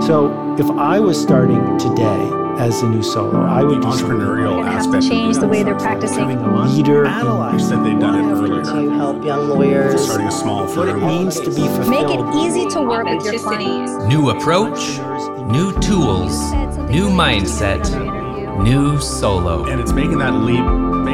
So if I was starting today as a new solo, I would do entrepreneurial aspect. Change the way they're practicing. Having a leader. You said they've done it earlier. To help young lawyers. Starting a small What it firm. means to be fulfilled. Make it easy to work with your clients. New approach, new tools, new mindset, new solo. And it's making that leap.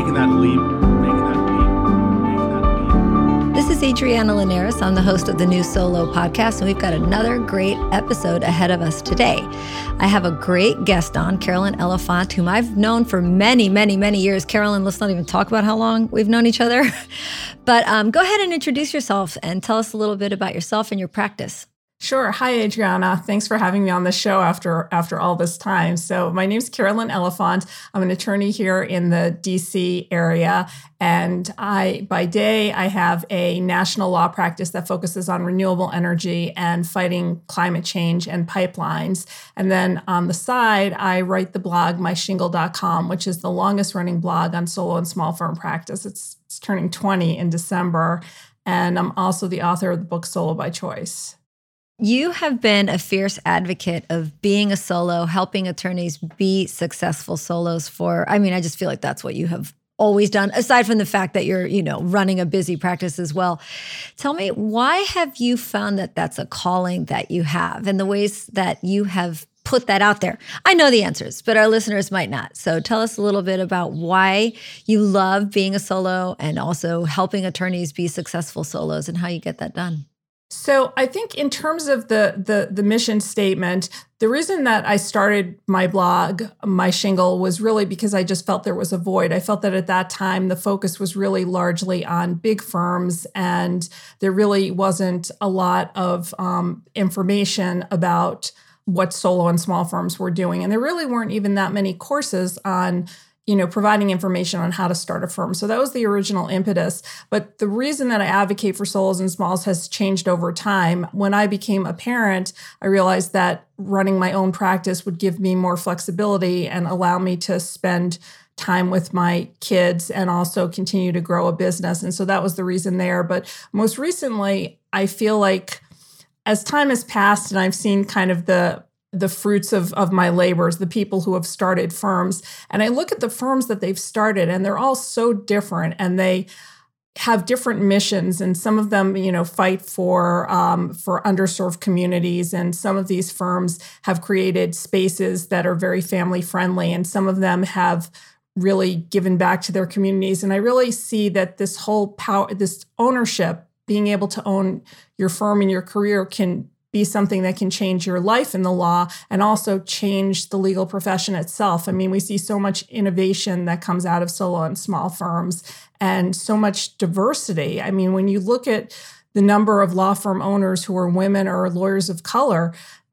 This is Adriana Linares. I'm the host of the New Solo podcast, and we've got another great episode ahead of us today. I have a great guest on, Carolyn Elefant, whom I've known for many, many, many years. Carolyn, let's not even talk about how long we've known each other. But go ahead and introduce yourself and tell us a little bit about yourself and your practice. Sure. Hi, Adriana. Thanks for having me on the show after all this time. So my name's Carolyn Elefant. I'm an attorney here in the DC area. And by day, I have a national law practice that focuses on renewable energy and fighting climate change and pipelines. And then on the side, I write the blog, myshingle.com, which is the longest running blog on solo and small firm practice. It's turning 20 in December. And I'm also the author of the book Solo by Choice. You have been a fierce advocate of being a solo, helping attorneys be successful solos I just feel like that's what you have always done, aside from the fact that you're, running a busy practice as well. Tell me, why have you found that that's a calling that you have and the ways that you have put that out there? I know the answers, but our listeners might not. So tell us a little bit about why you love being a solo and also helping attorneys be successful solos and how you get that done. So I think in terms of the mission statement, the reason that I started my blog, My Shingle, was really because I just felt there was a void. I felt that at that time, the focus was really largely on big firms, and there really wasn't a lot of information about what solo and small firms were doing. And there really weren't even that many courses on providing information on how to start a firm. So that was the original impetus. But the reason that I advocate for solos and smalls has changed over time. When I became a parent, I realized that running my own practice would give me more flexibility and allow me to spend time with my kids and also continue to grow a business. And so that was the reason there. But most recently, I feel like as time has passed and I've seen kind of the fruits of my labors, the people who have started firms. And I look at the firms that they've started, and they're all so different, and they have different missions. And some of them, fight for underserved communities. And some of these firms have created spaces that are very family friendly. And some of them have really given back to their communities. And I really see that this whole power, this ownership, being able to own your firm and your career can be something that can change your life in the law and also change the legal profession itself. I mean, we see so much innovation that comes out of solo and small firms and so much diversity. I mean, when you look at the number of law firm owners who are women or lawyers of color,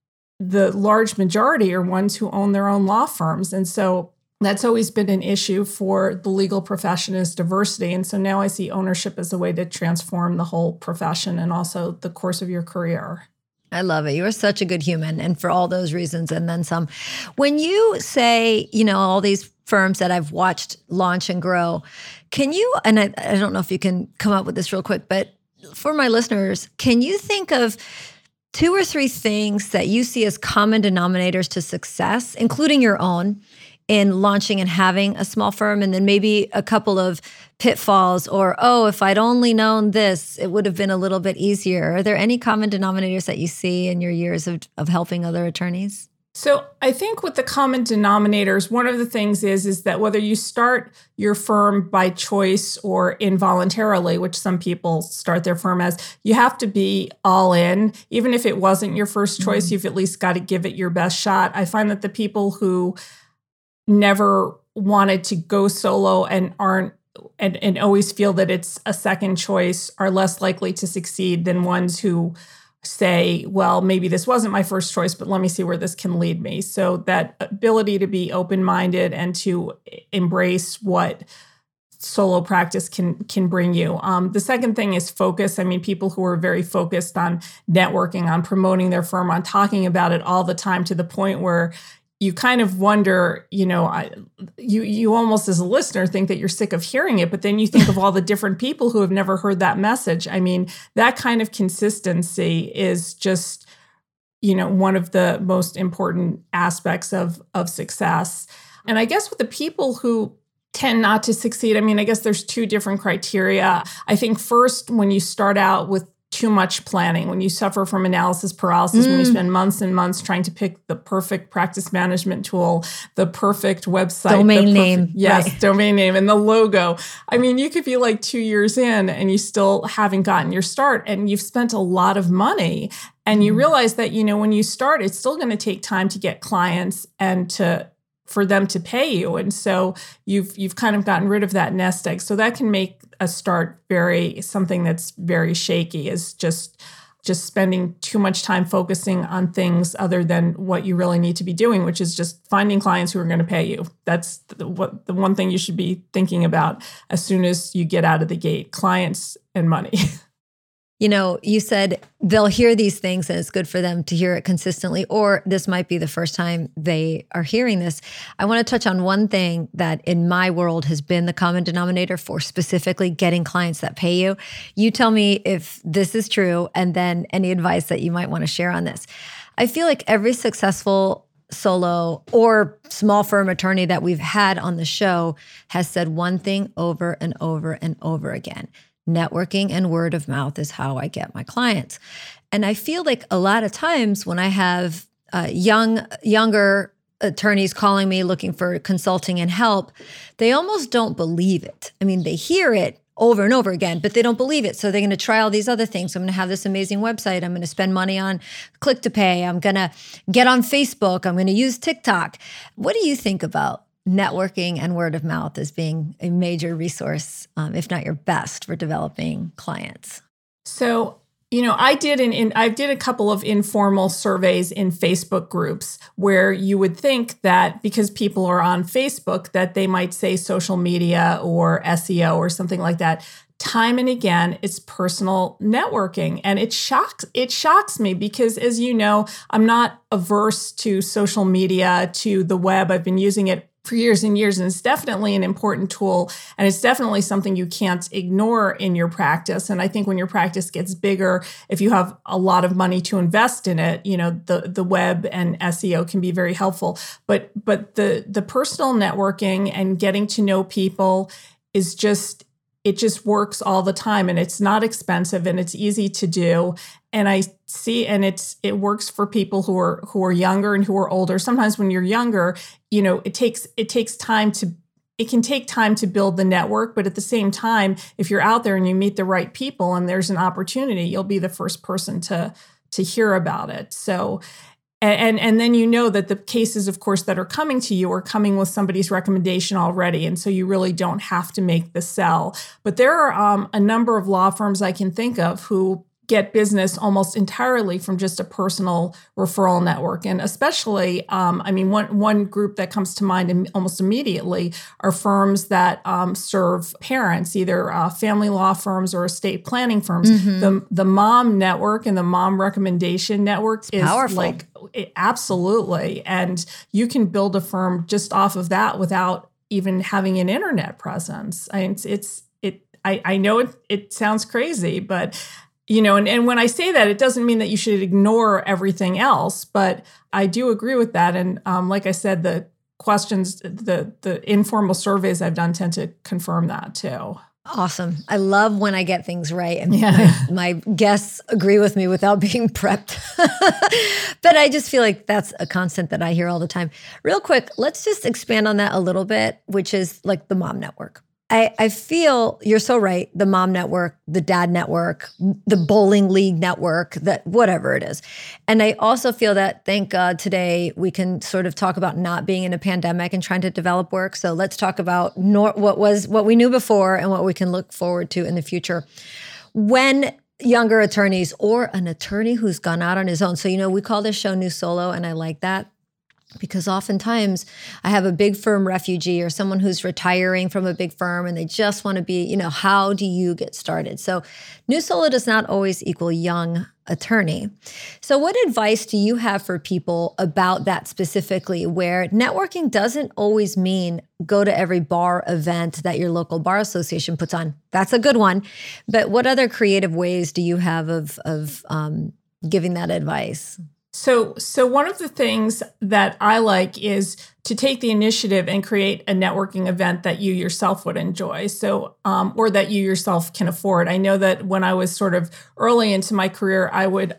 the large majority are ones who own their own law firms. And so that's always been an issue for the legal profession, is diversity. And so now I see ownership as a way to transform the whole profession and also the course of your career. I love it. You are such a good human, and for all those reasons and then some. When you say, all these firms that I've watched launch and grow, can you, and I don't know if you can come up with this real quick, but for my listeners, can you think of 2 or 3 things that you see as common denominators to success, including your own, in launching and having a small firm, and then maybe a couple of pitfalls or, if I'd only known this, it would have been a little bit easier? Are there any common denominators that you see in your years of helping other attorneys? So I think with the common denominators, one of the things is that whether you start your firm by choice or involuntarily, which some people start their firm as, you have to be all in. Even if it wasn't your first choice, you've at least got to give it your best shot. I find that the people who never wanted to go solo and aren't and always feel that it's a second choice are less likely to succeed than ones who say, well, maybe this wasn't my first choice, but let me see where this can lead me. So that ability to be open-minded and to embrace what solo practice can bring you. The second thing is focus. I mean, people who are very focused on networking, on promoting their firm, on talking about it all the time, to the point where you kind of wonder, you almost as a listener think that you're sick of hearing it, but then you think of all the different people who have never heard that message. I mean, that kind of consistency is just, one of the most important aspects of success. And I guess with the people who tend not to succeed, I guess there's two different criteria. I think first, when you start out with too much planning, when you suffer from analysis paralysis, when you spend months and months trying to pick the perfect practice management tool, the perfect website, domain name. Yes, right. Domain name and the logo. You could be like 2 years in and you still haven't gotten your start and you've spent a lot of money. And you realize that, when you start, it's still going to take time to get clients and for them to pay you. And so you've kind of gotten rid of that nest egg. So that can make a start something that's very shaky, is just spending too much time focusing on things other than what you really need to be doing, which is just finding clients who are going to pay you. That's the one thing you should be thinking about as soon as you get out of the gate: clients and money. You said they'll hear these things and it's good for them to hear it consistently, or this might be the first time they are hearing this. I want to touch on one thing that in my world has been the common denominator for specifically getting clients that pay you. You tell me if this is true, and then any advice that you might want to share on this. I feel like every successful solo or small firm attorney that we've had on the show has said one thing over and over and over again: networking and word of mouth is how I get my clients. And I feel like a lot of times when I have younger attorneys calling me looking for consulting and help, they almost don't believe it. They hear it over and over again, but they don't believe it. So they're going to try all these other things. I'm going to have this amazing website. I'm going to spend money on Click to Pay. I'm going to get on Facebook. I'm going to use TikTok. What do you think about networking and word of mouth as being a major resource, if not your best, for developing clients? So, I did a couple of informal surveys in Facebook groups where you would think that because people are on Facebook that they might say social media or SEO or something like that. Time and again, it's personal networking. And it shocks me because, as you know, I'm not averse to social media, to the web. I've been using it for years and years, and it's definitely an important tool, and it's definitely something you can't ignore in your practice. And I think when your practice gets bigger, if you have a lot of money to invest in it, the web and SEO can be very helpful. But the personal networking and getting to know people is just works all the time, and it's not expensive and it's easy to do. And I see, and it works for people who are younger and who are older. Sometimes when you're younger, it can take time to build the network, but at the same time, if you're out there and you meet the right people and there's an opportunity, you'll be the first person to hear about it. So, and then that the cases, of course, that are coming to you are coming with somebody's recommendation already. And so you really don't have to make the sell. But there are a number of law firms I can think of who get business almost entirely from just a personal referral network. And especially, one group that comes to mind almost immediately are firms that serve parents, either family law firms or estate planning firms. Mm-hmm. The mom network and the mom recommendation network is powerful. Absolutely. And you can build a firm just off of that without even having an internet presence. I know it sounds crazy, but and when I say that, it doesn't mean that you should ignore everything else, but I do agree with that. And like I said, the questions, the informal surveys I've done tend to confirm that too. Awesome. I love when I get things right and my guests agree with me without being prepped. But I just feel like that's a constant that I hear all the time. Real quick, let's just expand on that a little bit, which is like the mom network. I feel you're so right. The mom network, the dad network, the bowling league network, that whatever it is. And I also feel that, thank God, today we can sort of talk about not being in a pandemic and trying to develop work. So let's talk about what we knew before and what we can look forward to in the future. When younger attorneys or an attorney who's gone out on his own. So, we call this show New Solo, and I like that. Because oftentimes I have a big firm refugee or someone who's retiring from a big firm and they just want to be, how do you get started? So new solo does not always equal young attorney. So what advice do you have for people about that specifically, where networking doesn't always mean go to every bar event that your local bar association puts on? That's a good one. But what other creative ways do you have of giving that advice? So one of the things that I like is to take the initiative and create a networking event that you yourself would enjoy. So, or that you yourself can afford. I know that when I was sort of early into my career,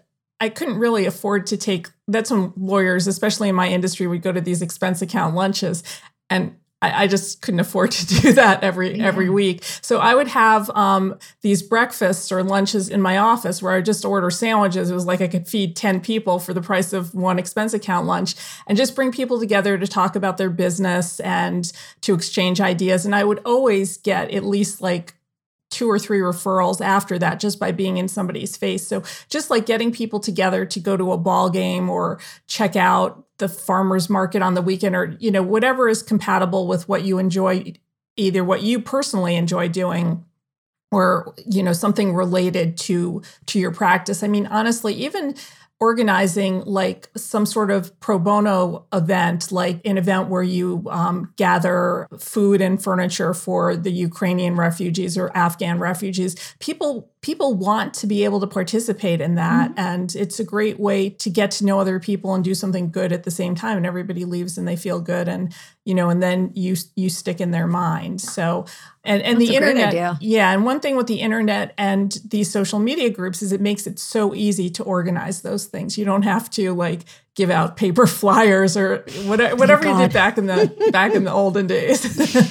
I couldn't really afford to take, that's when lawyers, especially in my industry, would go to these expense account lunches. And I just couldn't afford to do that every week. So I would have these breakfasts or lunches in my office where I just order sandwiches. It was like I could feed 10 people for the price of one expense account lunch, and just bring people together to talk about their business and to exchange ideas. And I would always get at least like 2 or 3 referrals after that, just by being in somebody's face. So just like getting people together to go to a ball game or check out the farmer's market on the weekend, or, whatever is compatible with what you enjoy, either what you personally enjoy doing or, something related to your practice. I mean, honestly, even organizing like some sort of pro bono event, like an event where you gather food and furniture for the Ukrainian refugees or Afghan refugees. People want to be able to participate in that. Mm-hmm. And it's a great way to get to know other people and do something good at the same time. And everybody leaves and they feel good. And, and then you stick in their mind. So, and the internet, yeah. And one thing with the internet and these social media groups is it makes it so easy to organize those things. You don't have to like give out paper flyers or whatever you did back in the olden days.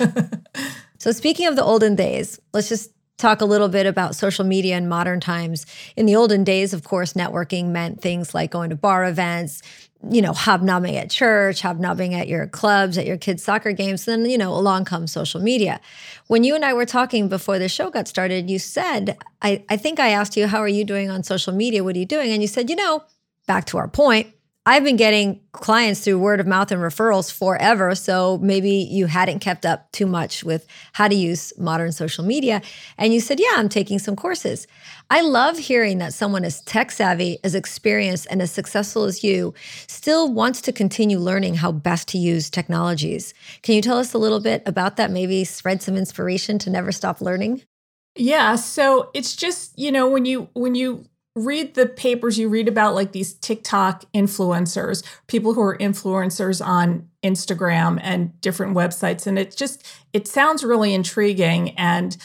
So speaking of the olden days, let's just talk a little bit about social media in modern times. In the olden days, of course, networking meant things like going to bar events, hobnobbing at church, hobnobbing at your clubs, at your kids' soccer games. Then, along comes social media. When you and I were talking before the show got started, you said, I think I asked you, how are you doing on social media? What are you doing? And you said, back to our point, I've been getting clients through word of mouth and referrals forever. So maybe you hadn't kept up too much with how to use modern social media. And you said, yeah, I'm taking some courses. I love hearing that someone as tech savvy, as experienced, and as successful as you still wants to continue learning how best to use technologies. Can you tell us a little bit about that? Maybe spread some inspiration to never stop learning? Yeah. So it's just, when you read the papers, you read about like these TikTok influencers, people who are influencers on Instagram and different websites. And it sounds really intriguing. And,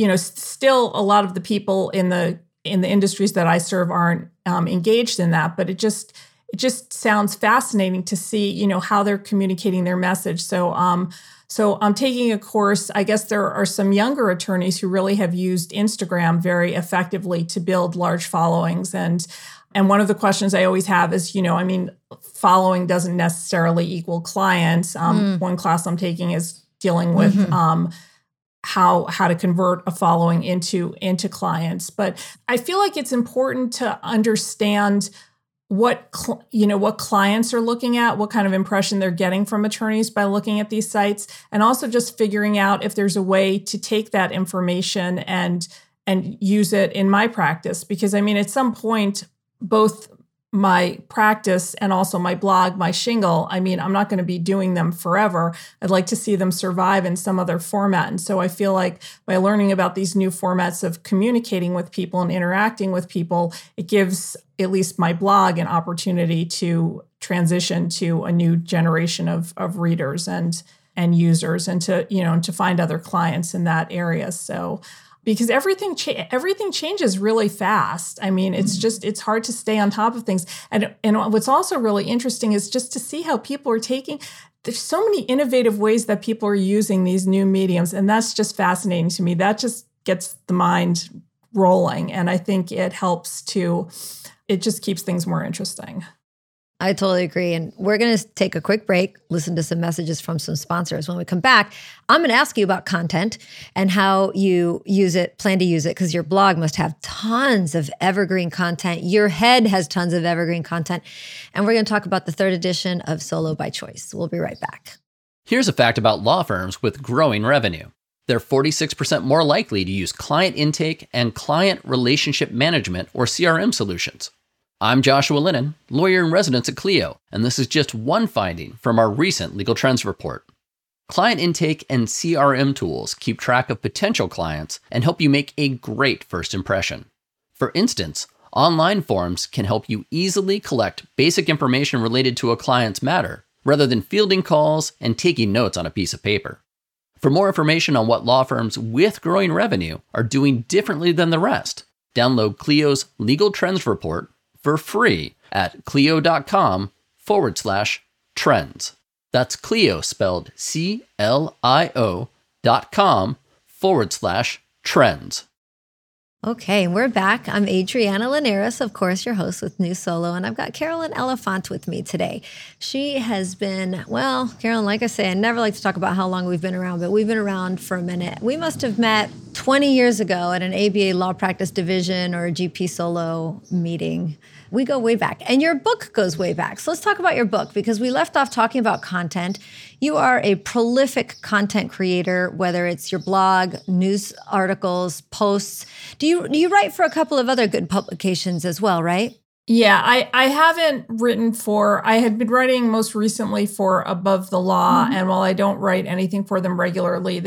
still a lot of the people in the industries that I serve aren't engaged in that, but it just sounds fascinating to see, how they're communicating their message. So I'm taking a course. I guess there are some younger attorneys who really have used Instagram very effectively to build large followings. And one of the questions I always have is, following doesn't necessarily equal clients. One class I'm taking is dealing with how to convert a following into clients. But I feel like it's important to understand what clients are looking at, what kind of impression they're getting from attorneys by looking at these sites, and also just figuring out if there's a way to take that information and use it in my practice. Because at some point, both my practice and also my blog, my shingle, I'm not going to be doing them forever. I'd like to see them survive in some other format. And so I feel like by learning about these new formats of communicating with people and interacting with people, it gives at least my blog an opportunity to transition to a new generation of readers and users, and to find other clients in that area. So because everything changes really fast. It's hard to stay on top of things. And what's also really interesting is just to see how people are there's so many innovative ways that people are using these new mediums. And that's just fascinating to me. That just gets the mind rolling. And I think it just keeps things more interesting. I totally agree. And we're going to take a quick break, listen to some messages from some sponsors. When we come back, I'm going to ask you about content and how you plan to use it, because your blog must have tons of evergreen content. Your head has tons of evergreen content. And we're going to talk about the 3rd edition of Solo by Choice. We'll be right back. Here's a fact about law firms with growing revenue. They're 46% more likely to use client intake and client relationship management, or CRM, solutions. I'm Joshua Lennon, lawyer in residence at Clio, and this is just one finding from our recent Legal Trends report. Client intake and CRM tools keep track of potential clients and help you make a great first impression. For instance, Online forms can help you easily collect basic information related to a client's matter, rather than fielding calls and taking notes on a piece of paper. For more information on what law firms with growing revenue are doing differently than the rest, download Clio's Legal Trends Report for free at clio.com/trends. That's Clio spelled CLIO.com/trends. Okay, we're back. I'm Adriana Linares, of course, your host with New Solo, and I've got Carolyn Elefant with me today. She has been, well, Carolyn, like I say, I never like to talk about how long we've been around, but we've been around for a minute. We must have met 20 years ago at an ABA Law Practice Division or a GP Solo meeting. We go way back. And your book goes way back. So let's talk about your book, because we left off talking about content. You are a prolific content creator, whether it's your blog, news articles, posts. Do you write for a couple of other good publications as well, right? Yeah, I haven't written for, I had been writing most recently for Above the Law. And while I don't write anything for them regularly,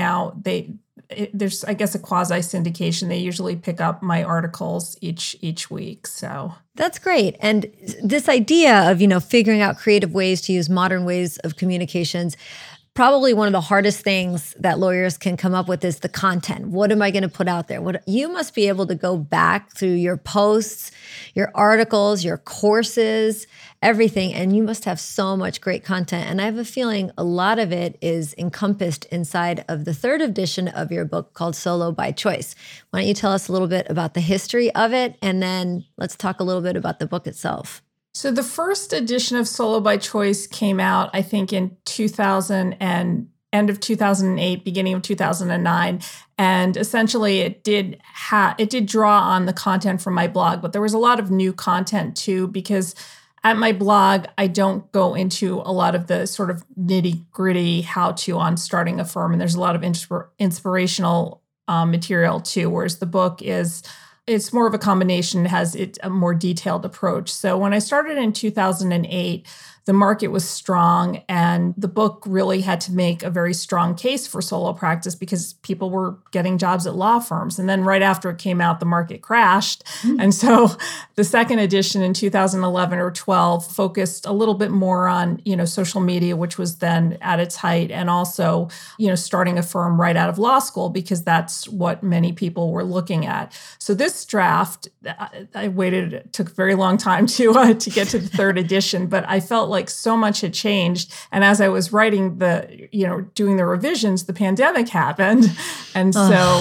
there's, I guess, a quasi syndication. They usually pick up my articles each week. So that's great. And this idea of, figuring out creative ways to use modern ways of communications, probably one of the hardest things that lawyers can come up with is the content. What am I going to put out there? You must be able to go back through your posts, your articles, your courses, everything, and you must have so much great content. And I have a feeling a lot of it is encompassed inside of the third edition of your book called Solo by Choice. Why don't you tell us a little bit about the history of it, and then let's talk a little bit about the book itself. So the first edition of Solo by Choice came out, I think, in 2000 and end of 2008, beginning of 2009. And essentially it did draw on the content from my blog, but there was a lot of new content too, because at my blog, I don't go into a lot of the sort of nitty-gritty how-to on starting a firm. And there's a lot of inspirational material too, whereas the book it's more of a combination, has a more detailed approach. So when I started in 2008, the market was strong, and the book really had to make a very strong case for solo practice because people were getting jobs at law firms. And then right after it came out, the market crashed. And so the second edition in 2011 or 12 focused a little bit more on, social media, which was then at its height, and also, starting a firm right out of law school, because that's what many people were looking at. So this draft, it took a very long time to get to the third edition, but I felt like so much had changed. And as I was writing doing the revisions, the pandemic happened. And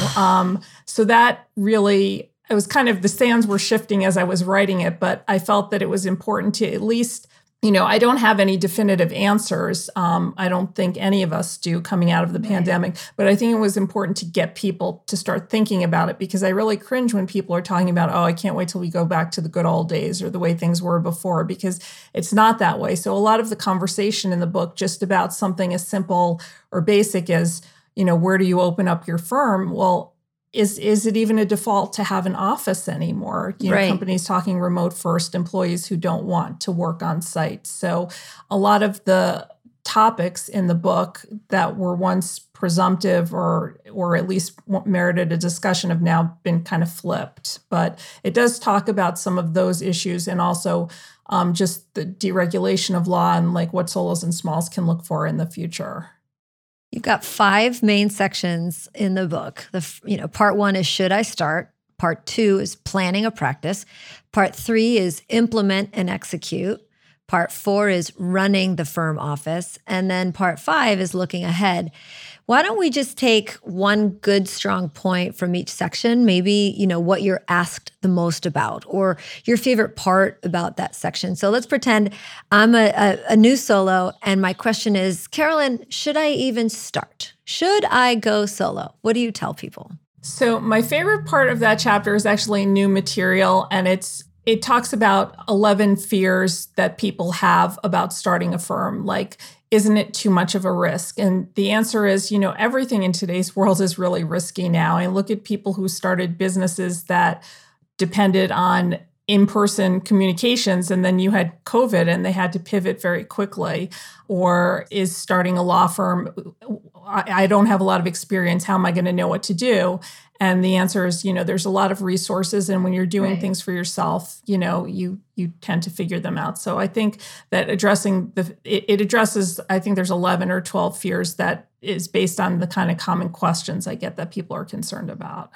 so that really, it was kind of, the sands were shifting as I was writing it, but I felt that it was important to at least, I don't have any definitive answers. I don't think any of us do coming out of the pandemic, but I think it was important to get people to start thinking about it, because I really cringe when people are talking about, I can't wait till we go back to the good old days or the way things were before, because it's not that way. So a lot of the conversation in the book, just about something as simple or basic as, where do you open up your firm? Well, is it even a default to have an office anymore? Right. Companies talking remote first, employees who don't want to work on site. So a lot of the topics in the book that were once presumptive or at least merited a discussion have now been kind of flipped. But it does talk about some of those issues, and also just the deregulation of law and like what solos and smalls can look for in the future. You've got 5 main sections in the book. Part 1 is Should I Start? Part 2 is Planning a Practice. Part 3 is Implement and Execute. Part 4 is Running the Firm Office. And then Part 5 is Looking Ahead. Why don't we just take one good, strong point from each section, maybe, what you're asked the most about or your favorite part about that section. So let's pretend I'm a new solo, and my question is, Carolyn, should I even start? Should I go solo? What do you tell people? So my favorite part of that chapter is actually new material, and it talks about 11 fears that people have about starting a firm. Like, isn't it too much of a risk? And the answer is, everything in today's world is really risky now. I look at people who started businesses that depended on in-person communications, and then you had COVID and they had to pivot very quickly. Or is starting a law firm, I don't have a lot of experience, how am I going to know what to do? And the answer is, there's a lot of resources. And when you're doing things for yourself, you tend to figure them out. So I think that it addresses, I think there's 11 or 12 fears that is based on the kind of common questions I get that people are concerned about.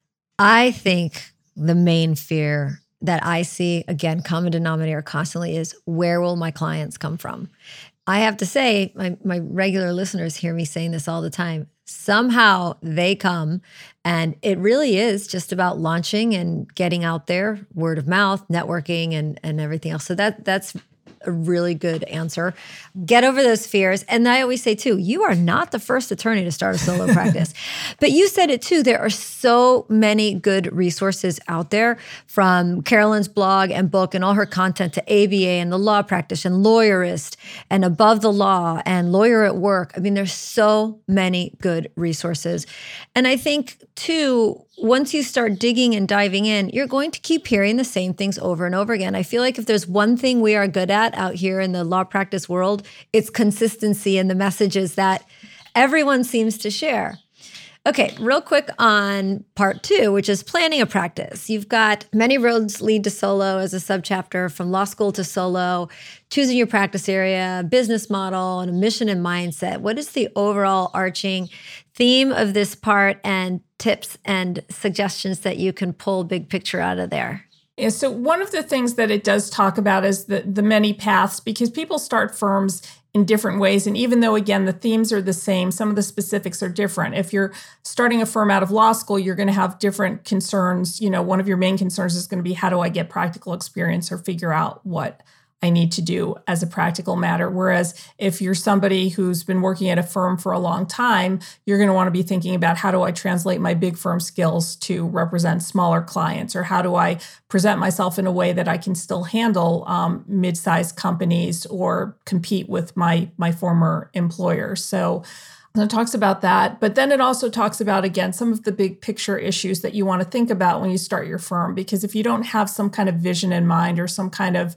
I think the main fear that I see, again, common denominator constantly, is where will my clients come from? I have to say, my regular listeners hear me saying this all the time. Somehow they come, and it really is just about launching and getting out there, word of mouth, networking, and everything else. So that's a really good answer. Get over those fears. And I always say too, you are not the first attorney to start a solo practice. But you said it too, there are so many good resources out there, from Carolyn's blog and book and all her content to ABA and the Law Practice and Lawyerist and Above the Law and Lawyer at Work. I mean, there's so many good resources. And I think too, once you start digging and diving in, you're going to keep hearing the same things over and over again. I feel like if there's one thing we are good at out here in the law practice world, it's consistency in the messages that everyone seems to share. Okay, real quick on part 2, which is planning a practice. You've got Many Roads Lead to Solo as a subchapter, from law school to solo, choosing your practice area, business model, and a mission and mindset. What is the overall arching theme of this part, and tips and suggestions that you can pull big picture out of there? Yeah, so one of the things that it does talk about is the many paths, because people start firms in different ways. And even though, again, the themes are the same, some of the specifics are different. If you're starting a firm out of law school, you're going to have different concerns. One of your main concerns is going to be, how do I get practical experience or figure out what I need to do as a practical matter? Whereas if you're somebody who's been working at a firm for a long time, you're going to want to be thinking about, how do I translate my big firm skills to represent smaller clients? Or how do I present myself in a way that I can still handle mid-sized companies or compete with my former employer? So it talks about that, but then it also talks about, again, some of the big picture issues that you want to think about when you start your firm. Because if you don't have some kind of vision in mind, or some kind of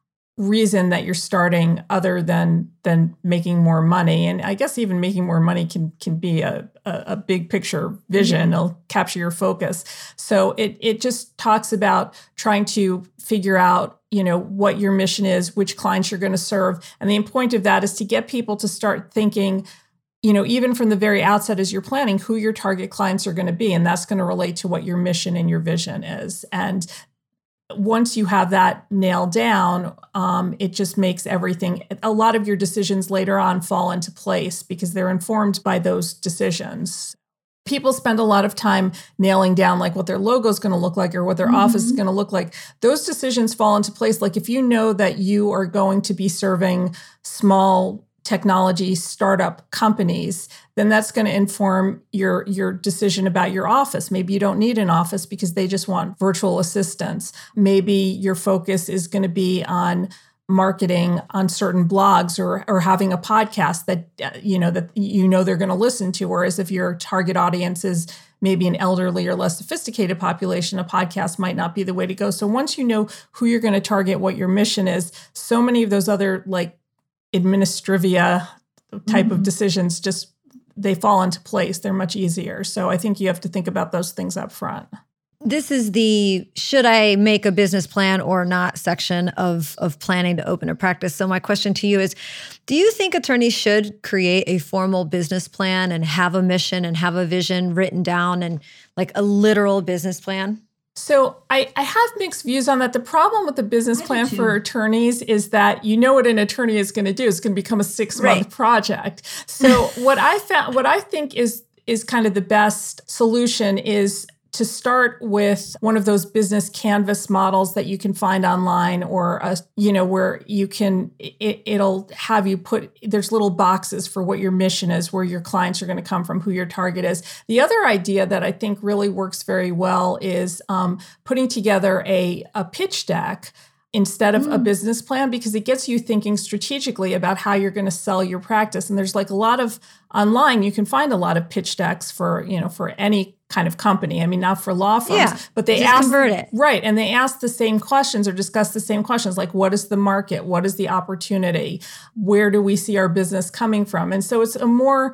reason that you're starting other than making more money, and I guess even making more money can be a big picture vision. It'll capture your focus. So it just talks about trying to figure out, what your mission is, which clients you're going to serve. And the point of that is to get people to start thinking, even from the very outset as you're planning, who your target clients are going to be. And that's going to relate to what your mission and your vision is. And once you have that nailed down, it just makes everything, a lot of your decisions later on fall into place, because they're informed by those decisions. People spend a lot of time nailing down like what their logo is going to look like, or what their office is going to look like. Those decisions fall into place. Like if you know that you are going to be serving small technology startup companies, then that's going to inform your decision about your office. Maybe you don't need an office because they just want virtual assistants. Maybe your focus is going to be on marketing on certain blogs, or having a podcast that they're going to listen to. Whereas if your target audience is maybe an elderly or less sophisticated population, a podcast might not be the way to go. So once you know who you're going to target, what your mission is, so many of those other administrivia type of decisions they fall into place. They're much easier. So I think you have to think about those things up front. This is the should I make a business plan or not section of planning to open a practice. So my question to you is, do you think attorneys should create a formal business plan and have a mission and have a vision written down, and like a literal business plan? So I have mixed views on that. The problem with the business plan for attorneys is that what an attorney is going to do. It's going to become a 6-month project. So what I think is kind of the best solution is to start with one of those business canvas models that you can find online, or where you can, it'll have you put, there's little boxes for what your mission is, where your clients are going to come from, who your target is. The other idea that I think really works very well is putting together a pitch deck instead of a business plan, because it gets you thinking strategically about how you're going to sell your practice. And there's a lot of online, you can find a lot of pitch decks for any kind of company. I mean, not for law firms, but they convert it. Right. And they ask the same questions, or discuss the same questions, like what is the market? What is the opportunity? Where do we see our business coming from? And so it's a more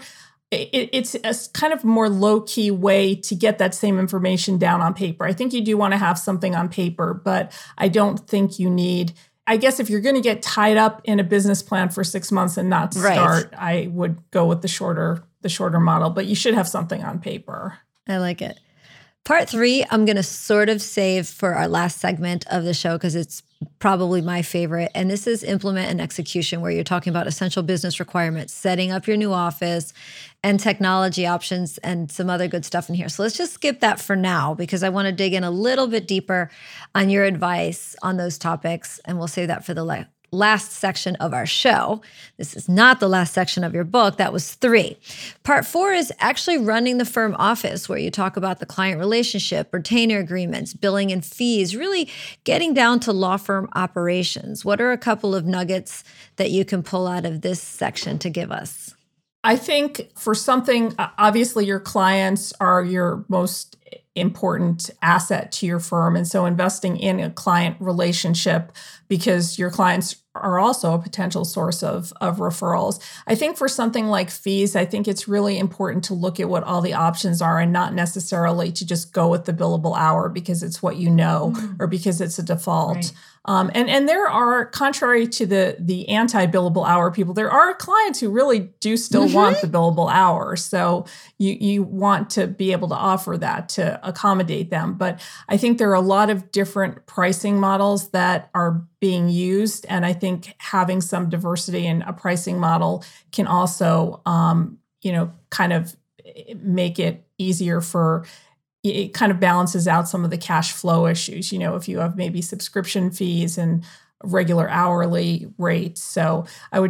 it's a kind of more low-key way to get that same information down on paper. I think you do want to have something on paper, but I don't think you need, I guess if you're going to get tied up in a business plan for 6 months and not start, I would go with the shorter model, but you should have something on paper. I like it. Part 3, I'm going to sort of save for our last segment of the show because it's probably my favorite. And this is implement and execution, where you're talking about essential business requirements, setting up your new office and technology options and some other good stuff in here. So let's just skip that for now because I want to dig in a little bit deeper on your advice on those topics. And we'll save that for the last section of our show. This is not the last section of your book. That was 3. Part 4 is actually running the firm office, where you talk about the client relationship, retainer agreements, billing and fees, really getting down to law firm operations. What are a couple of nuggets that you can pull out of this section to give us? I think for something, obviously your clients are your most important asset to your firm. And so investing in a client relationship, because your clients are also a potential source of referrals. I think for something like fees, I think it's really important to look at what all the options are and not necessarily to just go with the billable hour because it's what you know or because it's a default. Right. And there are, contrary to the anti-billable hour people, there are clients who really do still want the billable hour. So you want to be able to offer that to accommodate them. But I think there are a lot of different pricing models that are being used. And I think having some diversity in a pricing model can also, kind of make it easier for, it kind of balances out some of the cash flow issues, if you have maybe subscription fees and regular hourly rates. So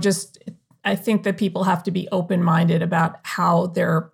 I think that people have to be open-minded about how they're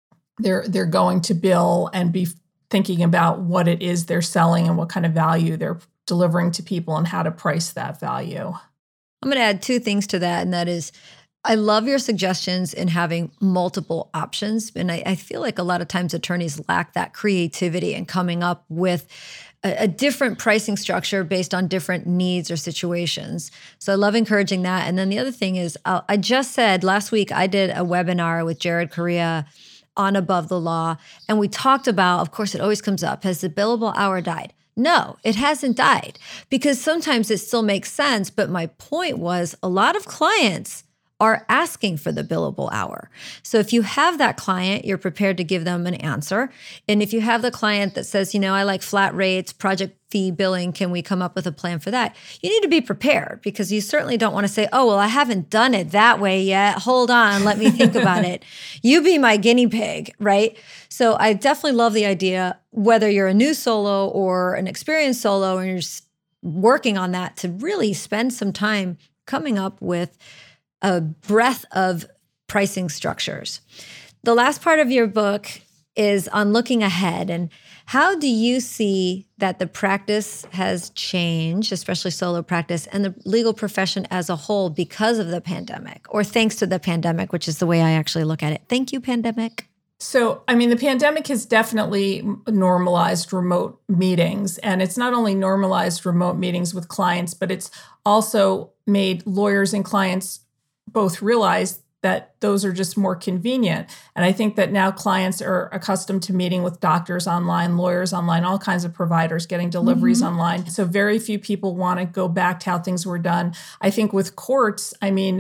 going to bill and be thinking about what it is they're selling and what kind of value they're delivering to people and how to price that value. I'm going to add 2 things to that, and that is, I love your suggestions in having multiple options. And I feel like a lot of times attorneys lack that creativity in coming up with a different pricing structure based on different needs or situations. So I love encouraging that. And then the other thing is, I just said last week, I did a webinar with Jared Correa on Above the Law. And we talked about, of course, it always comes up, has the billable hour died? No, it hasn't died, because sometimes it still makes sense. But my point was, a lot of clients are asking for the billable hour. So if you have that client, you're prepared to give them an answer. And if you have the client that says, I like flat rates, project fee billing, can we come up with a plan for that? You need to be prepared, because you certainly don't want to say, oh, well, I haven't done it that way yet. Hold on, let me think about it. You be my guinea pig, right? So I definitely love the idea, whether you're a new solo or an experienced solo and you're just working on that, to really spend some time coming up with a breadth of pricing structures. The last part of your book is on looking ahead. And how do you see that the practice has changed, especially solo practice, and the legal profession as a whole because of the pandemic, or thanks to the pandemic, which is the way I actually look at it? Thank you, pandemic. So, the pandemic has definitely normalized remote meetings. And it's not only normalized remote meetings with clients, but it's also made lawyers and clients both realize that those are just more convenient. And I think that now clients are accustomed to meeting with doctors online, lawyers online, all kinds of providers, getting deliveries online. So very few people want to go back to how things were done. I think with courts,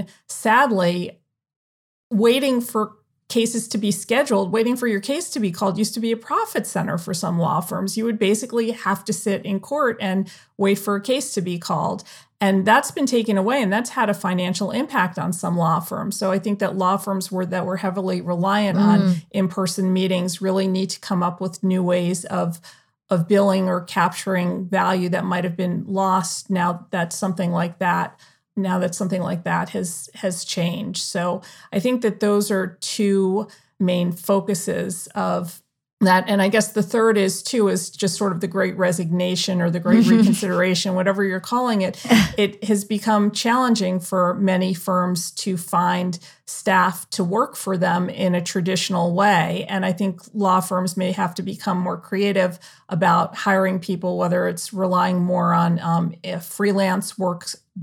sadly, waiting for cases to be scheduled, waiting for your case to be called used to be a profit center for some law firms. You would basically have to sit in court and wait for a case to be called. And that's been taken away, and that's had a financial impact on some law firms. So I think that law firms that were heavily reliant on in-person meetings really need to come up with new ways of billing or capturing value that might have been lost now that something like that has changed. So I think that those are 2 main focuses of that. And I guess the third is just sort of the great resignation or the great reconsideration, whatever you're calling it. It has become challenging for many firms to find staff to work for them in a traditional way. And I think law firms may have to become more creative about hiring people, whether it's relying more on a freelance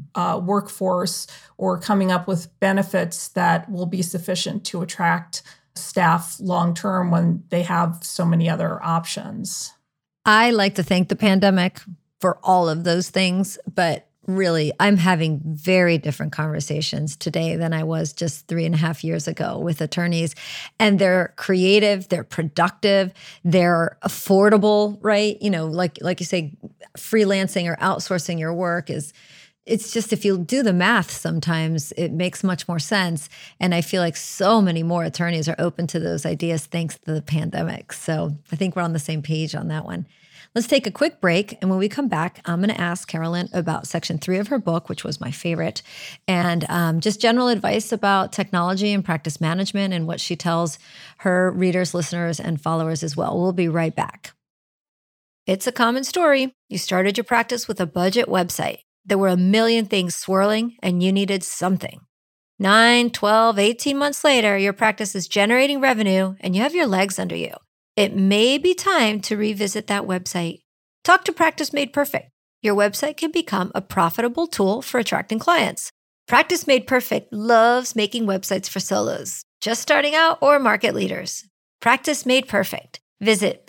workforce, or coming up with benefits that will be sufficient to attract staff long-term when they have so many other options. I like to thank the pandemic for all of those things, but really, I'm having very different conversations today than I was just 3.5 years ago with attorneys. And they're creative, they're productive, they're affordable, right? You know, like you say, freelancing or outsourcing your work it's just, if you do the math, sometimes it makes much more sense. And I feel like so many more attorneys are open to those ideas thanks to the pandemic. So I think we're on the same page on that one. Let's take a quick break. And when we come back, I'm going to ask Carolyn about section 3 of her book, which was my favorite, and just general advice about technology and practice management and what she tells her readers, listeners, and followers as well. We'll be right back. It's a common story. You started your practice with a budget website. There were a million things swirling and you needed something. 9, 12, 18 months later, your practice is generating revenue and you have your legs under you. It may be time to revisit that website. Talk to Practice Made Perfect. Your website can become a profitable tool for attracting clients. Practice Made Perfect loves making websites for solos, just starting out or market leaders. Practice Made Perfect. Visit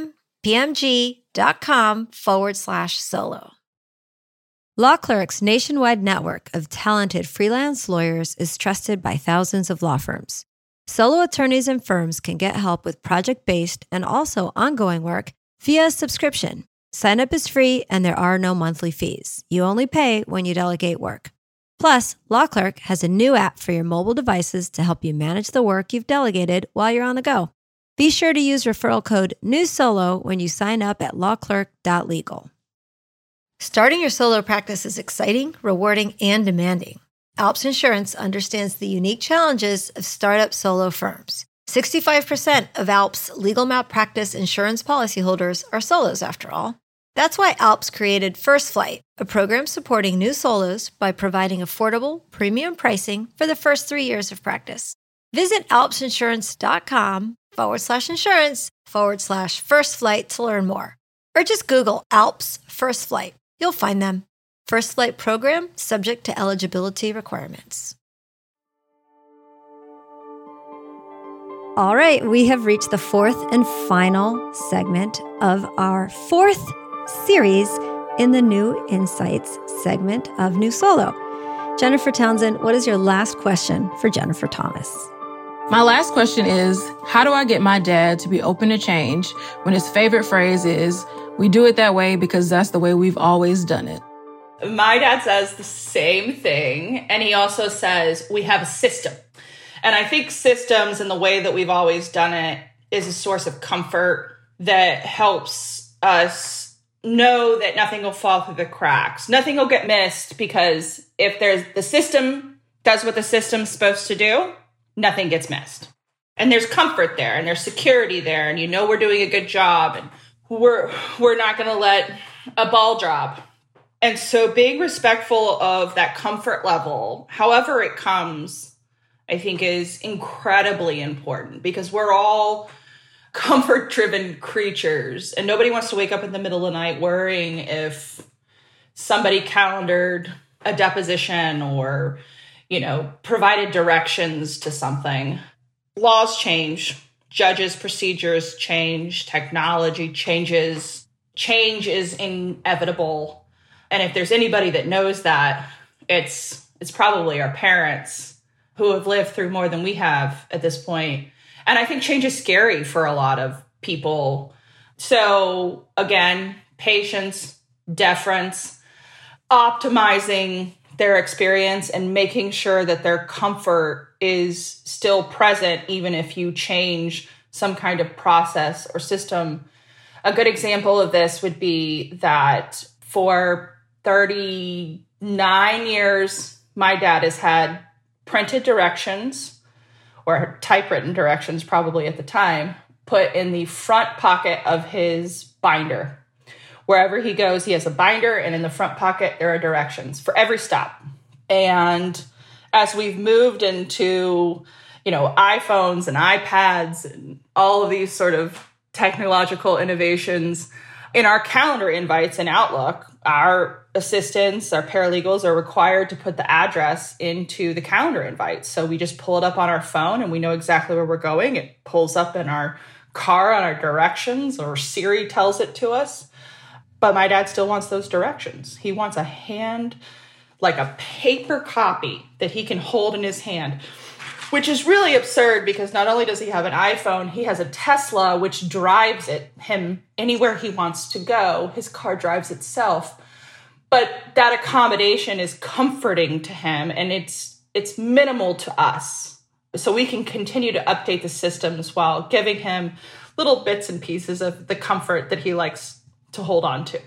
pmg.com/solo. Law Clerk's nationwide network of talented freelance lawyers is trusted by thousands of law firms. Solo attorneys and firms can get help with project-based and also ongoing work via a subscription. Sign up is free and there are no monthly fees. You only pay when you delegate work. Plus, Law Clerk has a new app for your mobile devices to help you manage the work you've delegated while you're on the go. Be sure to use referral code NEWSOLO when you sign up at lawclerk.legal. Starting your solo practice is exciting, rewarding, and demanding. Alps Insurance understands the unique challenges of startup solo firms. 65% of Alps legal malpractice insurance policyholders are solos, after all. That's why Alps created First Flight, a program supporting new solos by providing affordable, premium pricing for the first 3 years of practice. Visit alpsinsurance.com/insurance/First Flight to learn more. Or just Google Alps First Flight. You'll find them. First Flight program subject to eligibility requirements. All right, we have reached the 4th and final segment of our 4th series in the New Insights segment of New Solo. Jennifer Townsend, what is your last question for Jennifer Thomas? My last question is, how do I get my dad to be open to change when his favorite phrase is, we do it that way because that's the way we've always done it? My dad says the same thing, and he also says we have a system. And I think systems and the way that we've always done it is a source of comfort that helps us know that nothing will fall through the cracks. Nothing will get missed, because if the system does what the system's supposed to do, nothing gets missed. And there's comfort there, and there's security there, and you know we're doing a good job, and we're not going to let a ball drop. And so being respectful of that comfort level, however it comes, I think is incredibly important, because we're all comfort-driven creatures, and nobody wants to wake up in the middle of the night worrying if somebody calendared a deposition or, provided directions to something. Laws change, judges' procedures change, technology changes, change is inevitable. And if there's anybody that knows that, it's probably our parents, who have lived through more than we have at this point. And I think change is scary for a lot of people. So again, patience, deference, optimizing their experience and making sure that their comfort is still present, even if you change some kind of process or system. A good example of this would be that for 39 years, my dad has had printed directions, or typewritten directions probably at the time, put in the front pocket of his binder. Wherever he goes, he has a binder, and in the front pocket, there are directions for every stop. And as we've moved into, iPhones and iPads and all of these sort of technological innovations, in our calendar invites in Outlook, our assistants, our paralegals are required to put the address into the calendar invite. So we just pull it up on our phone and we know exactly where we're going. It pulls up in our car on our directions, or Siri tells it to us. But my dad still wants those directions. He wants a paper copy that he can hold in his hand, which is really absurd because not only does he have an iPhone, he has a Tesla, which drives him anywhere he wants to go. His car drives itself. But that accommodation is comforting to him, and it's minimal to us. So we can continue to update the systems while giving him little bits and pieces of the comfort that he likes to hold on to.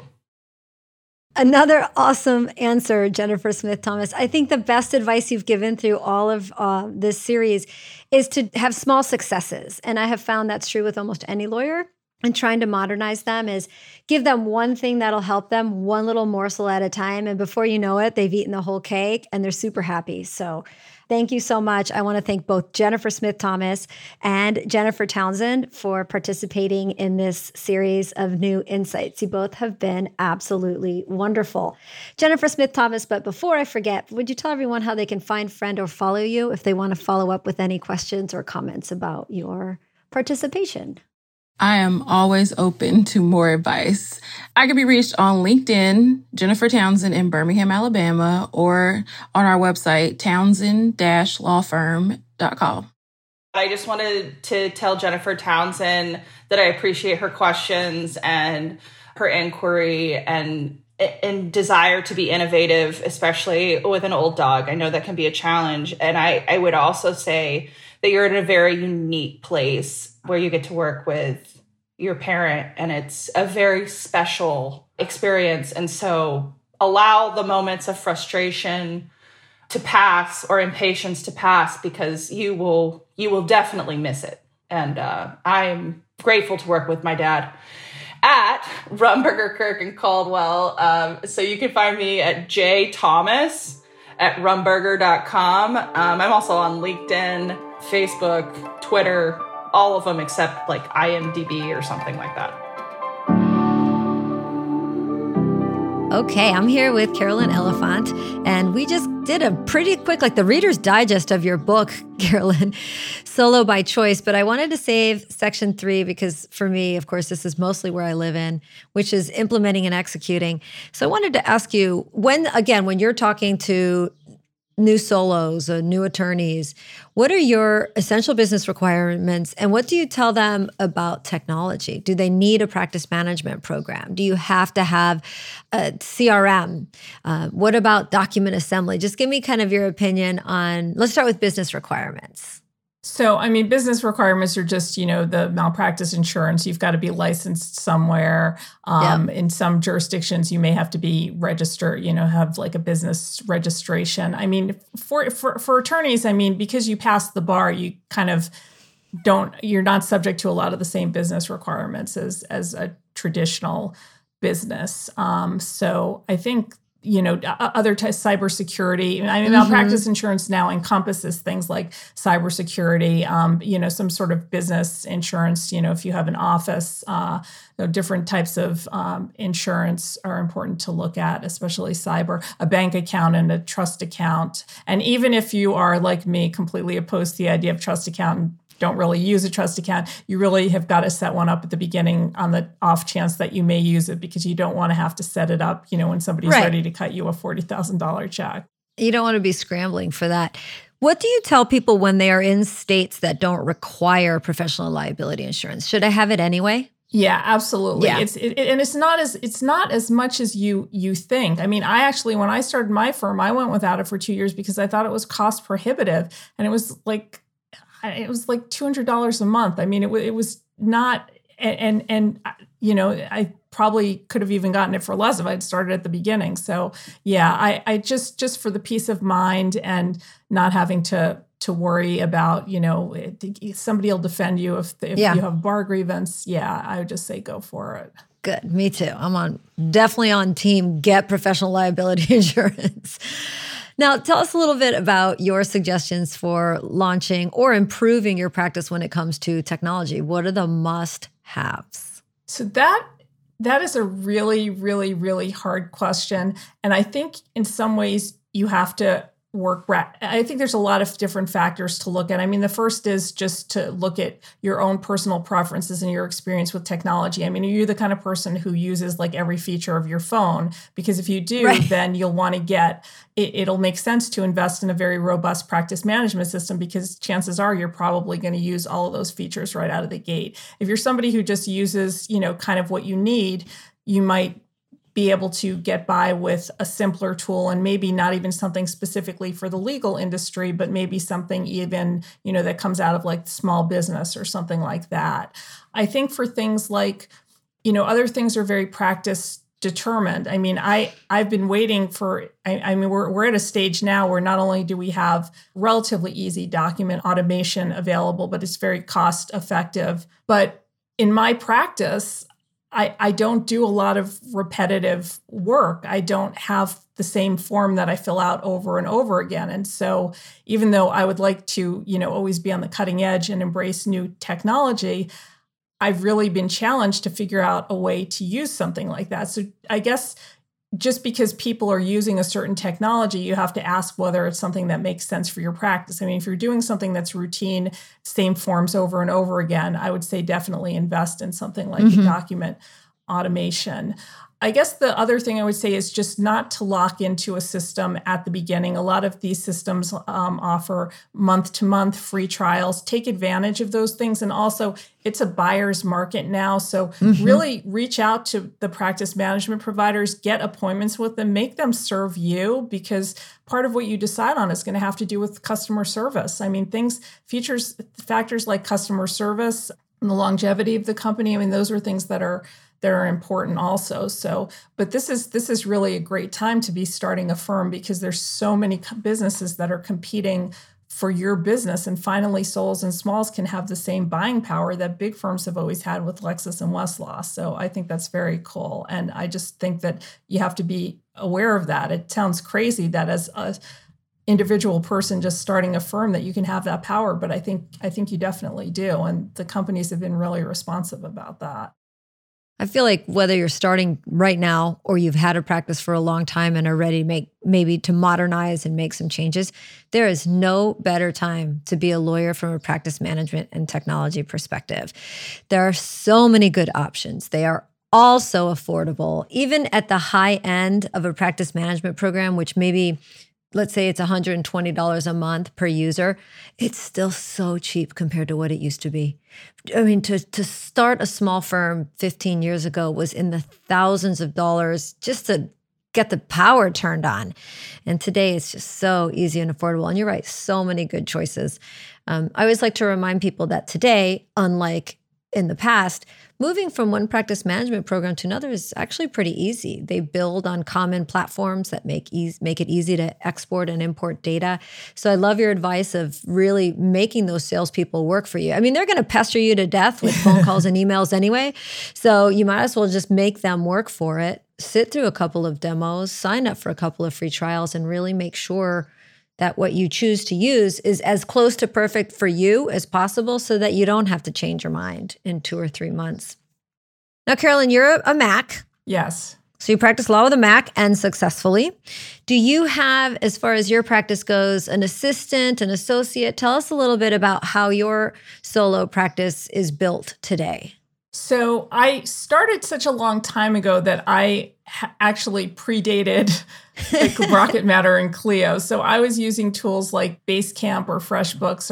Another awesome answer, Jennifer Smith Thomas. I think the best advice you've given through all of this series is to have small successes. And I have found that's true with almost any lawyer. And trying to modernize them is give them one thing that'll help them, one little morsel at a time. And before you know it, they've eaten the whole cake and they're super happy. So thank you so much. I want to thank both Jennifer Smith Thomas and Jennifer Townsend for participating in this series of new insights. You both have been absolutely wonderful. Jennifer Smith Thomas, but before I forget, would you tell everyone how they can find, friend, or follow you if they want to follow up with any questions or comments about your participation? I am always open to more advice. I can be reached on LinkedIn, Jennifer Townsend in Birmingham, Alabama, or on our website, townsend-lawfirm.com. I just wanted to tell Jennifer Townsend that I appreciate her questions and her inquiry and desire to be innovative, especially with an old dog. I know that can be a challenge. And I would also say that you're in a very unique place where you get to work with your parent, and it's a very special experience. And so allow the moments of frustration to pass or impatience to pass, because you will definitely miss it. And I'm grateful to work with my dad at Rumberger, Kirk & Caldwell. So you can find me at jthomas@rumberger.com. I'm also on LinkedIn, Facebook, Twitter, all of them except like IMDb or something like that. Okay, I'm here with Carolyn Elefant, and we just did a pretty quick, like the Reader's Digest of your book, Carolyn, Solo by Choice. But I wanted to save section 3 because for me, of course, this is mostly where I live in, which is implementing and executing. So I wanted to ask you, when you're talking to new solos or new attorneys, what are your essential business requirements, and what do you tell them about technology? Do they need a practice management program? Do you have to have a CRM? What about document assembly? Just give me kind of your opinion on, let's start with business requirements. So, I mean, business requirements are just, the malpractice insurance. You've got to be licensed somewhere. In some jurisdictions, you may have to be registered, have like a business registration. I mean, for attorneys, I mean, because you pass the bar, you kind of you're not subject to a lot of the same business requirements as a traditional business. So I think, other cybersecurity. I mean, malpractice insurance now encompasses things like cybersecurity, some sort of business insurance. If you have an office, different types of insurance are important to look at, especially cyber, a bank account and a trust account. And even if you are like me, completely opposed to the idea of trust account and don't really use a trust account, you really have got to set one up at the beginning on the off chance that you may use it, because you don't want to have to set it up, when somebody's ready to cut you a $40,000 check. You don't want to be scrambling for that. What do you tell people when they are in states that don't require professional liability insurance? Should I have it anyway? Yeah, absolutely. Yeah. It's not as much as you think. I mean, I actually, when I started my firm, I went without it for 2 years because I thought it was cost prohibitive, and it was like $200 a month. I mean, it was not, and I probably could have even gotten it for less if I'd started at the beginning. So yeah, I just for the peace of mind and not having to worry about, somebody will defend you if you have bar grievance. Yeah, I would just say go for it. Good. Me too. I'm definitely on team get professional liability insurance. Now, tell us a little bit about your suggestions for launching or improving your practice when it comes to technology. What are the must-haves? So that That is a really, really, really hard question. And I think in some ways you have to I think there's a lot of different factors to look at. I mean, the first is just to look at your own personal preferences and your experience with technology. I mean, are you the kind of person who uses like every feature of your phone? Because if you do, then you'll want to it'll make sense to invest in a very robust practice management system, because chances are you're probably going to use all of those features right out of the gate. If you're somebody who just uses, kind of what you need, you might be able to get by with a simpler tool, and maybe not even something specifically for the legal industry, but maybe something even, that comes out of like small business or something like that. I think for things like, other things are very practice determined. I mean, I've been waiting for, we're at a stage now where not only do we have relatively easy document automation available, but it's very cost effective. But in my practice, I don't do a lot of repetitive work. I don't have the same form that I fill out over and over again. And so even though I would like to, always be on the cutting edge and embrace new technology, I've really been challenged to figure out a way to use something like that. So I guess just because people are using a certain technology, you have to ask whether it's something that makes sense for your practice. I mean, if you're doing something that's routine, same forms over and over again, I would say definitely invest in something like document automation. I guess the other thing I would say is just not to lock into a system at the beginning. A lot of these systems offer month-to-month free trials. Take advantage of those things. And also, it's a buyer's market now. So really reach out to the practice management providers, get appointments with them, make them serve you, because part of what you decide on is going to have to do with customer service. I mean, factors like customer service and the longevity of the company. I mean, those are things that are important also. So, but this is really a great time to be starting a firm, because there's so many businesses that are competing for your business. And finally, Souls and Smalls can have the same buying power that big firms have always had with Lexis and Westlaw. So I think that's very cool. And I just think that you have to be aware of that. It sounds crazy that as a individual person just starting a firm that you can have that power, but I think you definitely do. And the companies have been really responsive about that. I feel like whether you're starting right now or you've had a practice for a long time and are ready to maybe to modernize and make some changes, there is no better time to be a lawyer from a practice management and technology perspective. There are so many good options. They are also affordable, even at the high end of a practice management program, which maybe, let's say it's $120 a month per user, it's still so cheap compared to what it used to be. I mean, to start a small firm 15 years ago was in the thousands of dollars just to get the power turned on. And today it's just so easy and affordable. And you're right, so many good choices. I always like to remind people that today, unlike in the past, moving from one practice management program to another is actually pretty easy. They build on common platforms that make it easy to export and import data. So I love your advice of really making those salespeople work for you. I mean, they're going to pester you to death with phone calls and emails anyway. So you might as well just make them work for it, sit through a couple of demos, sign up for a couple of free trials, and really make sure that what you choose to use is as close to perfect for you as possible, so that you don't have to change your mind in 2 or 3 months. Now, Carolyn, you're a Mac. Yes. So you practice law with a Mac, and successfully. Do you have, as far as your practice goes, an assistant, an associate? Tell us a little bit about how your solo practice is built today. So I started such a long time ago that I actually predated like Rocket Matter and Clio. So I was using tools like Basecamp or FreshBooks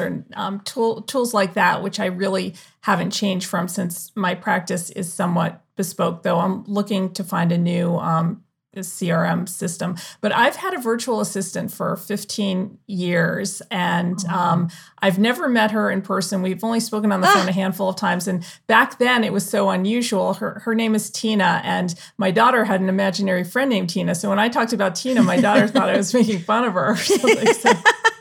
or tools like that, which I really haven't changed from since my practice is somewhat bespoke, though I'm looking to find a new CRM system. But I've had a virtual assistant for 15 years, and I've never met her in person. We've only spoken on the phone a handful of times. And back then it was so unusual. Her name is Tina, and my daughter had an imaginary friend named Tina. So when I talked about Tina, my daughter thought I was making fun of her or something.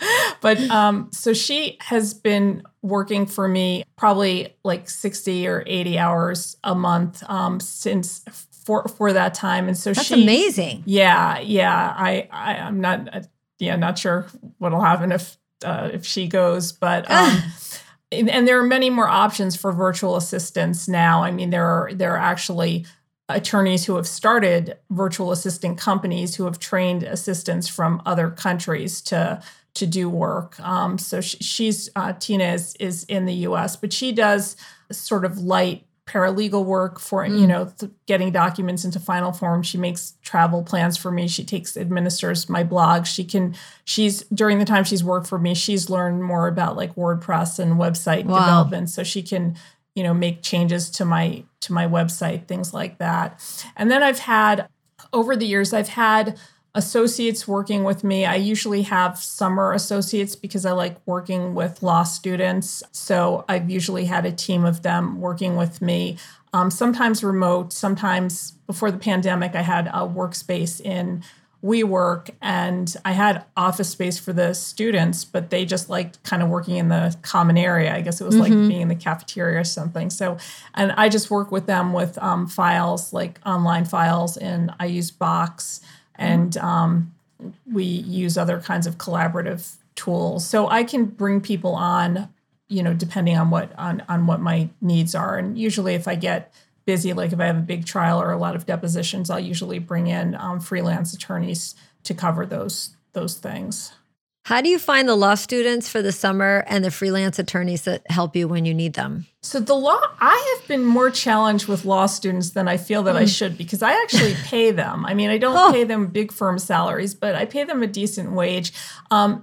So she has been working for me probably like 60 or 80 hours a month since for that time. And so that's amazing. Yeah. I'm not sure what'll happen if she goes, but and there are many more options for virtual assistants now. I mean, there are actually attorneys who have started virtual assistant companies who have trained assistants from other countries to do work. So she's Tina is in the U.S., but she does sort of light paralegal work for getting documents into final form. She makes travel plans for me. She administers my blog. She's during the time she's worked for me, she's learned more about like WordPress and website development, so she can make changes to my website, things like that. And then over the years I've had associates working with me. I usually have summer associates because I like working with law students. So I've usually had a team of them working with me, sometimes remote, sometimes before the pandemic, I had a workspace in WeWork and I had office space for the students, but they just liked kind of working in the common area. I guess it was like being in the cafeteria or something. So, and I just work with them with files, like online files, and I use Box. And we use other kinds of collaborative tools. So I can bring people on, depending on what my needs are. And usually if I get busy, like if I have a big trial or a lot of depositions, I'll usually bring in freelance attorneys to cover those things. How do you find the law students for the summer and the freelance attorneys that help you when you need them? So I have been more challenged with law students than I feel that I should, because I actually pay them. I mean, I don't pay them big firm salaries, but I pay them a decent wage. I'm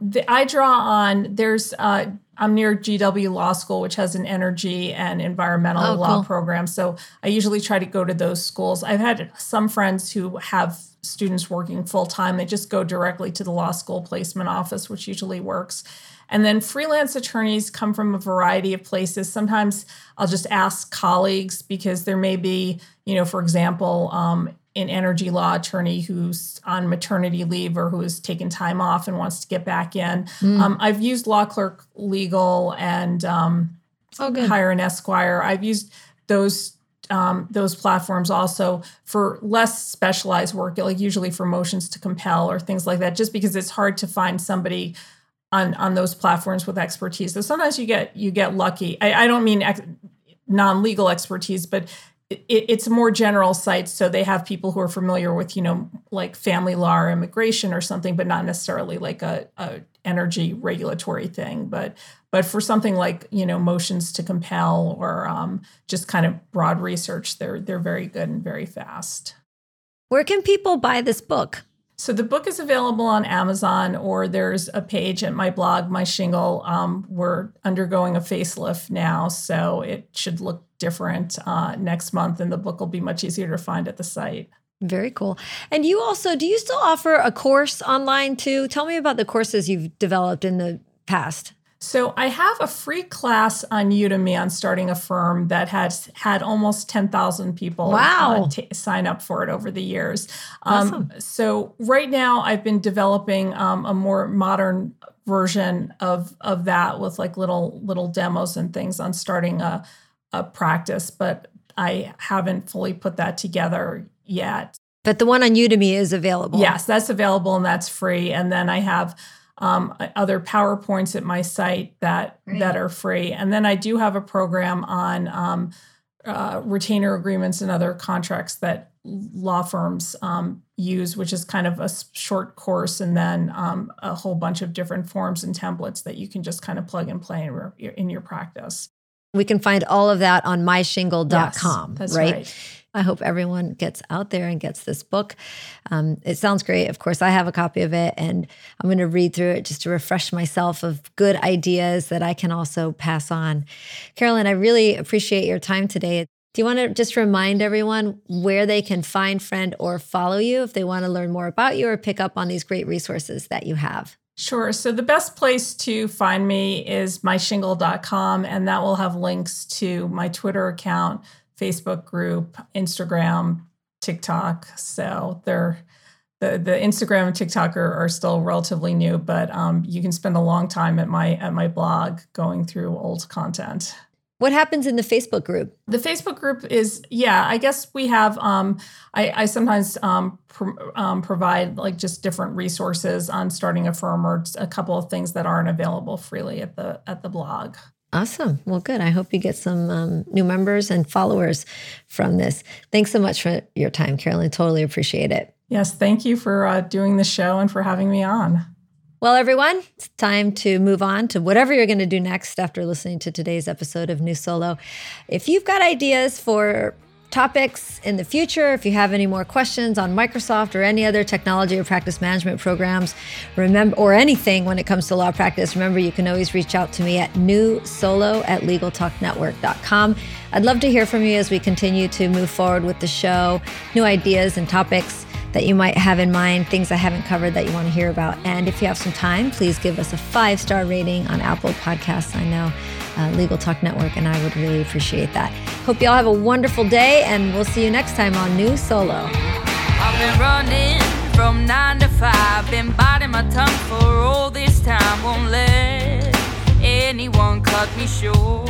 near GW Law School, which has an energy and environmental law program. So I usually try to go to those schools. I've had some friends who have students working full-time. They just go directly to the law school placement office, which usually works. And then freelance attorneys come from a variety of places. Sometimes I'll just ask colleagues because there may be, for example, an energy law attorney who's on maternity leave or who has taken time off and wants to get back in. I've used Law Clerk Legal and Hire an Esquire. I've used those platforms also for less specialized work, like usually for motions to compel or things like that, just because it's hard to find somebody on those platforms with expertise. So sometimes you get lucky. I don't mean non-legal expertise, but it's a more general site. So they have people who are familiar with, like family law or immigration or something, but not necessarily like a energy regulatory thing. But for something like, motions to compel or just kind of broad research, they're very good and very fast. Where can people buy this book? So the book is available on Amazon, or there's a page at my blog, My Shingle. We're undergoing a facelift now, so it should look different next month, and the book will be much easier to find at the site. Very cool. And do you still offer a course online too? Tell me about the courses you've developed in the past. So I have a free class on Udemy on starting a firm that has had almost 10,000 people sign up for it over the years. Awesome. So right now I've been developing a more modern version of that with like little demos and things on starting a practice, but I haven't fully put that together yet. But the one on Udemy is available. Yes, that's available and that's free. And then I have other PowerPoints at my site that are free. And then I do have a program on retainer agreements and other contracts that law firms use, which is kind of a short course, and then a whole bunch of different forms and templates that you can just kind of plug and play in your practice. We can find all of that on myshingle.com. Yes, that's right. I hope everyone gets out there and gets this book. It sounds great. Of course, I have a copy of it, and I'm going to read through it just to refresh myself of good ideas that I can also pass on. Carolyn, I really appreciate your time today. Do you want to just remind everyone where they can find, friend, or follow you if they want to learn more about you or pick up on these great resources that you have? Sure. So the best place to find me is myshingle.com, and that will have links to my Twitter account, Facebook group, Instagram, TikTok. So the Instagram and TikTok are still relatively new, but you can spend a long time at my blog going through old content. What happens in the Facebook group? The Facebook group is, I guess we have, I sometimes provide like just different resources on starting a firm or a couple of things that aren't available freely at the blog. Awesome. Well, good. I hope you get some new members and followers from this. Thanks so much for your time, Carolyn. Totally appreciate it. Yes, thank you for doing the show and for having me on. Well, everyone, it's time to move on to whatever you're going to do next after listening to today's episode of New Solo. If you've got ideas for topics in the future, if you have any more questions on Microsoft or any other technology or practice management programs, remember, or anything when it comes to law practice, remember you can always reach out to me at newsolo@legaltalknetwork.com. I'd love to hear from you as we continue to move forward with the show, new ideas and topics that you might have in mind, things I haven't covered that you want to hear about. And if you have some time, please give us a 5-star rating on Apple Podcasts. I know Legal Talk Network, and I would really appreciate that. Hope you all have a wonderful day, and we'll see you next time on New Solo. I've been running from 9 to 5, been biting my tongue for all this time, won't let anyone cut me short.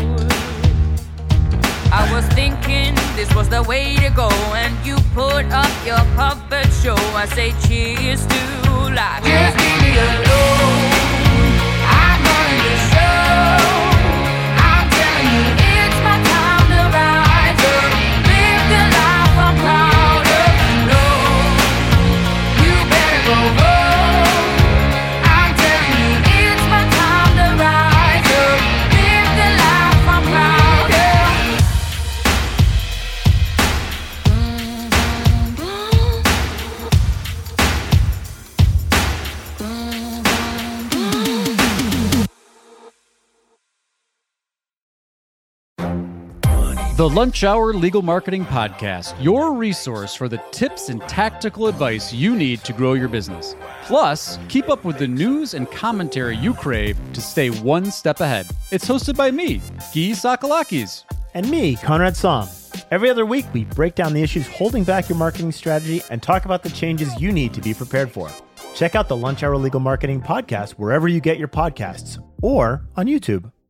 I was thinking this was the way to go, and you put up your puppet show. I say cheers to life. Just leave me alone. I'm running the show. I'm telling you, it's my time to rise up, live the life I'm proud of. No, you better go home. I'm telling you, it's my time to rise up, live the life I'm proud of. The Lunch Hour Legal Marketing Podcast, your resource for the tips and tactical advice you need to grow your business. Plus, keep up with the news and commentary you crave to stay one step ahead. It's hosted by me, Guy Sakalakis. And me, Conrad Som. Every other week, we break down the issues holding back your marketing strategy and talk about the changes you need to be prepared for. Check out the Lunch Hour Legal Marketing Podcast wherever you get your podcasts or on YouTube.